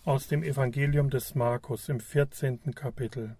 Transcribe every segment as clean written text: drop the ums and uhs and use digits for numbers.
Aus dem Evangelium des Markus im 14. Kapitel.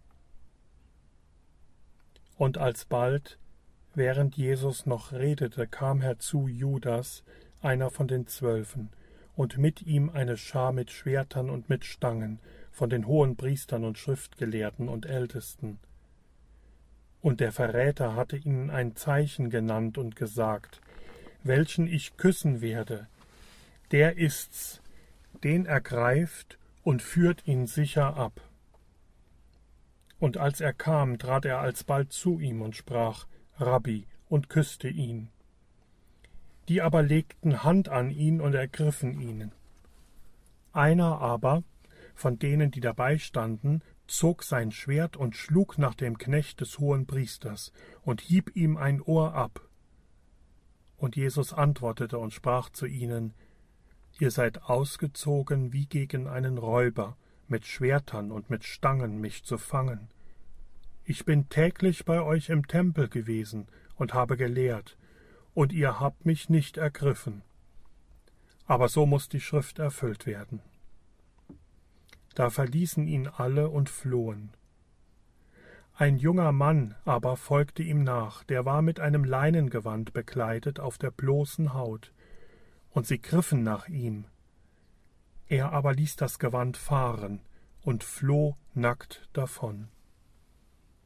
Und alsbald, während Jesus noch redete, kam herzu Judas, einer von den 12, und mit ihm eine Schar mit Schwertern und mit Stangen, von den Hohenpriestern und Schriftgelehrten und Ältesten. Und der Verräter hatte ihnen ein Zeichen genannt und gesagt: Welchen ich küssen werde, der ist's, den ergreift und führt ihn sicher ab. Und als er kam, trat er alsbald zu ihm und sprach: Rabbi, und küsste ihn. Die aber legten Hand an ihn und ergriffen ihn. Einer aber, von denen, die dabei standen, zog sein Schwert und schlug nach dem Knecht des Hohenpriesters und hieb ihm ein Ohr ab. Und Jesus antwortete und sprach zu ihnen: Ihr seid ausgezogen wie gegen einen Räuber, mit Schwertern und mit Stangen mich zu fangen. Ich bin täglich bei euch im Tempel gewesen und habe gelehrt, und ihr habt mich nicht ergriffen. Aber so muß die Schrift erfüllt werden. Da verließen ihn alle und flohen. Ein junger Mann aber folgte ihm nach, der war mit einem Leinengewand bekleidet auf der bloßen Haut, und sie griffen nach ihm. Er aber ließ das Gewand fahren und floh nackt davon.